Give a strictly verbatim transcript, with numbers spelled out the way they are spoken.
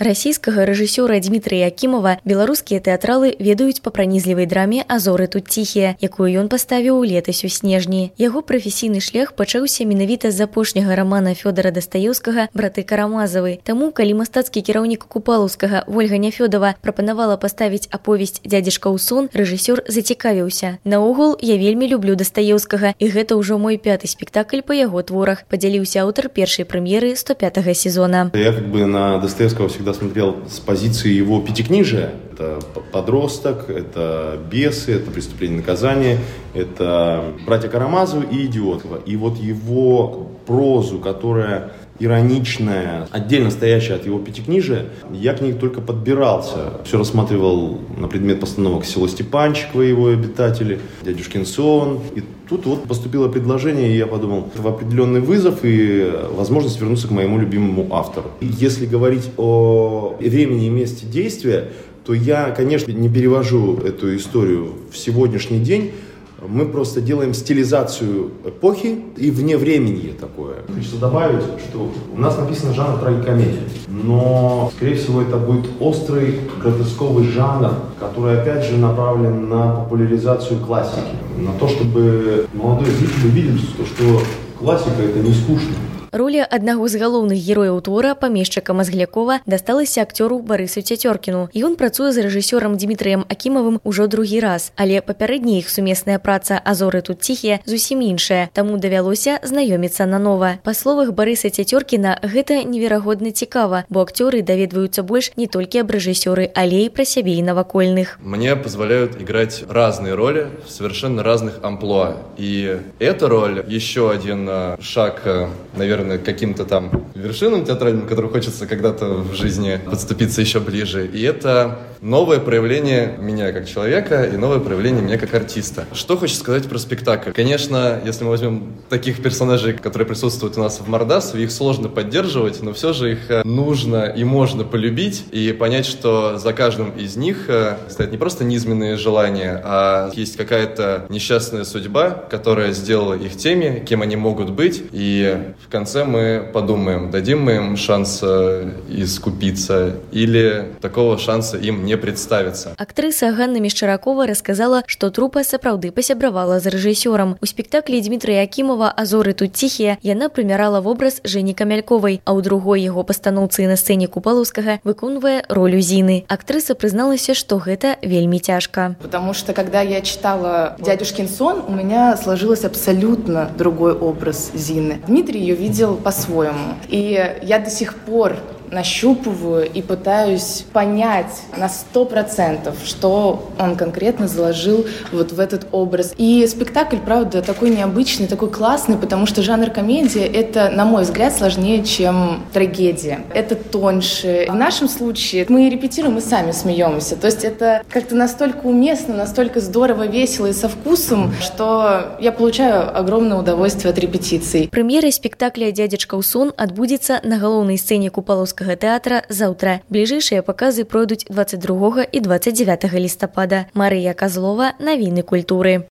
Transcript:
Расійскага рэжысёра Дмітрыя Якімова беларускія тэатралы ведаюць па пранізлівай драме «Азоры тут ціхія», якую ён паставіў летась у снежні. Яго прафесійны шлях пачаўся менавіта з апошняга рамана Фёдара Дастаеўскага «Браты Карамазавы». Таму, калі мастацкі кіраўнік Купалаўскага Вольга Няфёдова прапанавала паставіць аповесць «Дзядзечка ў сон», рэжысёр зацікавіўся. Наогул, я вельмі люблю Дастаеўскага, і гэта ўжо мой пяты спектакль па яго творах, падзяліўся аўтар першай прэм'еры сто пятага сезона. Я как бы на Достоевского всегда смотрел с позиции его пятикнижия. Это «Подросток», это «Бесы», это «Преступление и наказание», это «Братья Карамазовы» и «Идиот». И вот его прозу, которая ироничная, отдельно стоящая от его пятикнижия, я к ней только подбирался. Все рассматривал на предмет постановок «Село Степанчиково» и его обитатели, «Дядюшкин сон». И тут вот поступило предложение, и я подумал, это определенный вызов и возможность вернуться к моему любимому автору. И если говорить о времени и месте действия, то я, конечно, не перевожу эту историю в сегодняшний день. Мы просто делаем стилизацию эпохи и вневременье такое. Хочется добавить, что у нас написано жанр трагикомедия, но, скорее всего, это будет острый гротесковый жанр, который, опять же, направлен на популяризацию классики, на то, чтобы молодые зрители увидели, что классика – это не скучно. Роля аднаго з галоўных герояў твора, памешчыка Мазглякова, дасталася акцёру Барысу Цяцёркіну. Ён працуе з рэжысёрам Дмітрыем Акімавым ужо другі раз, але папярэдняя іх сумесная праца «Азоры тут ціхія» зусім іншая, таму давялося знаёміцца нанова. Па словах Барыса Цяцёркіна, гэта неверагодна цікава, бо акцёры даведваюцца больш не толькі аб рэжысёры, але і пра сябе і навакольных. Мне позволяют играть разные роли в совершенно разных амплуа. И эта роль еще один шаг, наверное, к каким-то там вершинам театральным, которым хочется когда-то в жизни подступиться еще ближе. И это новое проявление меня как человека и новое проявление меня как артиста. Что хочется сказать про спектакль? Конечно, если мы возьмем таких персонажей, которые присутствуют у нас в Мордасове, их сложно поддерживать, но все же их нужно и можно полюбить и понять, что за каждым из них стоят не просто низменные желания, а есть какая-то несчастная судьба, которая сделала их теми, кем они могут быть. И в конце мы подумаем, дадим мы им шанс искупиться или такого шанса им не представится. Актрыса Ганна Мешчаракова рассказала, что трупа сапраўды пасябравала з рэжысёрам. У спектаклі Дмітрыя Якімова «Азоры тут ціхія» яна прымярала вобраз Жэні Камяльковай, а ў другой яго пастаноўцы на сцэне Купалаўскага выконвае роль Зіны. Актрыса прызналася, что гэта вельмі цяжка. Потому что, когда я читала «Дядюшкин сон», у меня сложился абсолютно другой образ Зины. Дмитрий ее видел по-своему. И я до сих пор нащупываю и пытаюсь понять на сто процентов, что он конкретно заложил вот в этот образ. И спектакль, правда, такой необычный, такой классный, потому что жанр комедия — это, на мой взгляд, сложнее, чем трагедия. Это тоньше. В нашем случае мы репетируем и сами смеемся. То есть это как-то настолько уместно, настолько здорово, весело и со вкусом, что я получаю огромное удовольствие от репетиций. Премьера спектакля «Дзядзечка ў сон» адбудзецца на галоўнай сцэне Купалаўскага тэатра заўтра. Бліжэйшыя паказы пройдуць дваццаць другога і дваццаць дзявятага лістапада. Марыя Казлова, навіны культуры.